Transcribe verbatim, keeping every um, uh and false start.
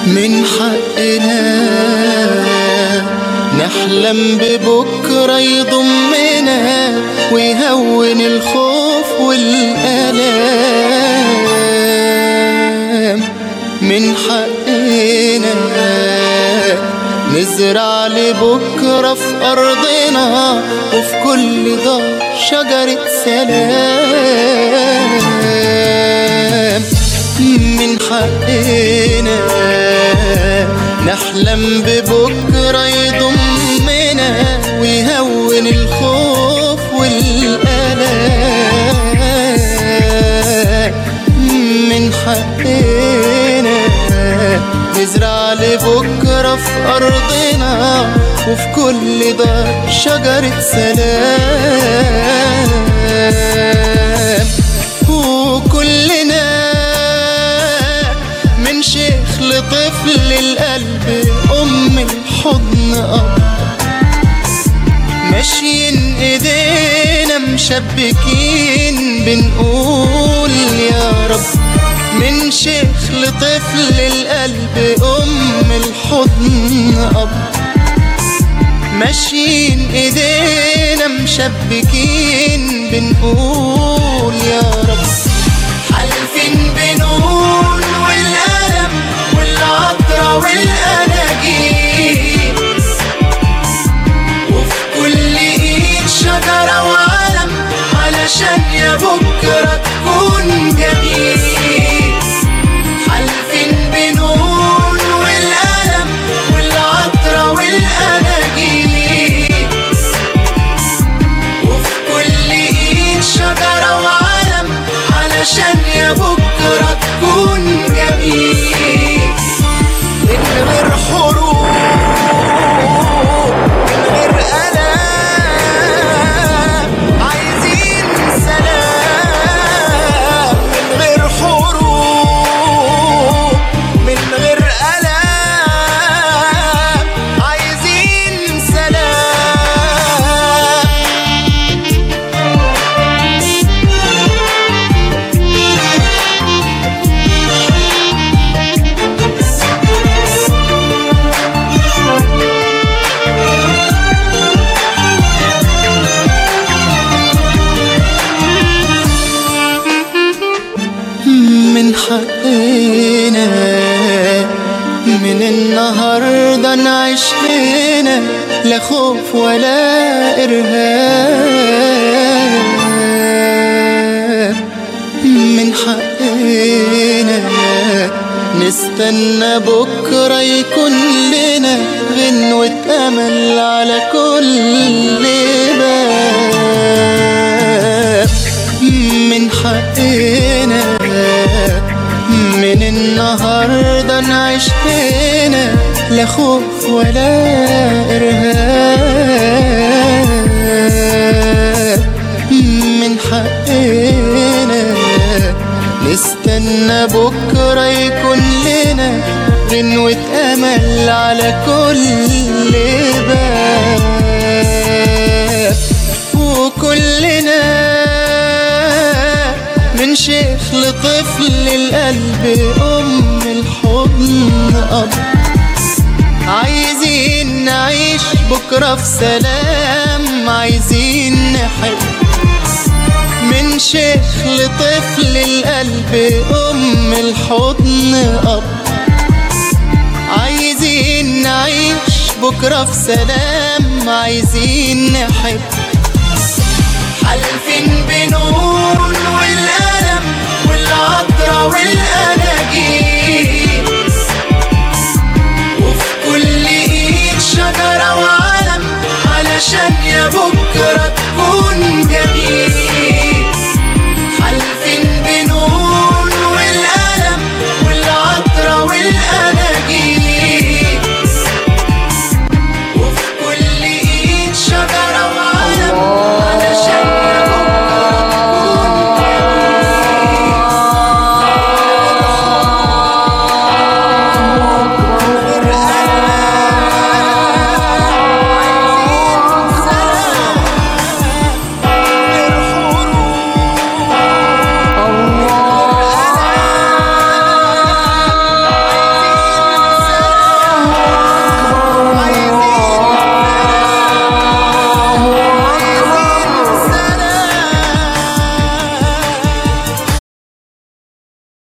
من حقنا نحلم ببكرة يضمنا ويهون الخوف والآلام. من حقنا نزرع لبكرة في أرضنا وفي كل دار شجرة سلام. من حقنا نحلم ببكرة يضمنا ويهون الخوف والآلام. من حقنا نزرع لبكرة في أرضنا وفي كل دار شجرة سلام. وكلنا من شيخ لطفل القلب أم الحضن أب ماشيين ايدينا مشبكين بنقول يا رب. من شيخ لطفل القلب أم الحضن أب ماشيين ايدينا مشبكين بنقول يا رب. حالفين بنون والقلم والعطرة والأناجيل وفي كل ايد شجرة وعلم علشان يا بكرة تكون جميل. حالفين بنون والقلم والعطرة والأناجيل وفي كل ايد شجرة وعلم علشان يا بكرة تكون جميل. من غير حروب من غير ألم عايزين سلام. من غير حروب من غير ألم عايزين سلام. من حقنا من النهاردة نعيش هنا لا خوف ولا إرهاب. من حقنا نستنى بكرة يكون لنا غنوة أمل على كل باب. من حقنا من النهاردة نعيش هنا لا خوف ولا إرهاب. من حقنا نستنى بكرة يكون لنا غنوة أمل على كل باب. وكلنا من شيخ لطفل القلب أم الحضن أب عايزين نعيش بكرة في سلام. عايزين نحب من شيخ لطفل القلب أم الحضن أب عايزين نعيش بكرة في سلام. عايزين نحب حالفين بنون والقلم والعطرة والأناجيل وفي كل ايد شجرة وعلم علشان يا بكرة تكون جميل. حالفين بنون والقلم والعطرة والأناجيل